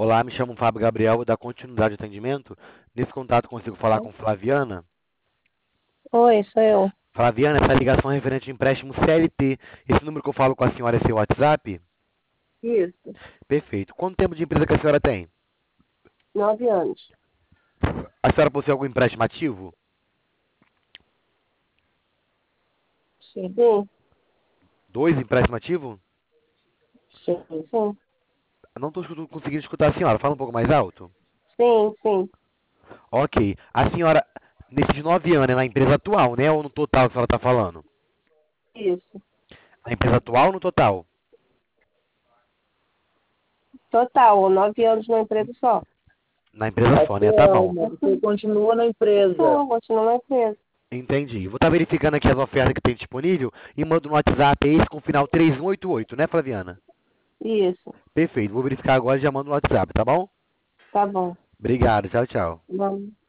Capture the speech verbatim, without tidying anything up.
Olá, me chamo Fábio Gabriel, vou dar continuidade ao atendimento. Nesse contato consigo falar com Flaviana? Oi, sou eu. Flaviana, essa ligação é referente de empréstimo C L T. Esse número que eu falo com a senhora é seu WhatsApp? Isso. Perfeito. Quanto tempo de empresa que a senhora tem? Nove anos. A senhora possui algum empréstimo ativo? Sim. Sim, Dois empréstimos ativos? sim, sim. Não estou conseguindo escutar a senhora. Fala um pouco mais alto. Sim, sim. Ok. A senhora, nesses nove anos, é na empresa atual, né? Ou no total que a senhora está falando? Isso. Na empresa atual ou no total? Total, nove anos numa empresa só. Na empresa só, né? Tá bom. Não, você continua na empresa. Não, continua na empresa. Entendi. Vou estar verificando aqui as ofertas que tem disponível e mando no WhatsApp esse com o final três um oito oito, né, Flaviana? Isso. Perfeito. Vou verificar agora e já mando no WhatsApp, tá bom? Tá bom. Obrigado. Tchau, tchau. Vamos.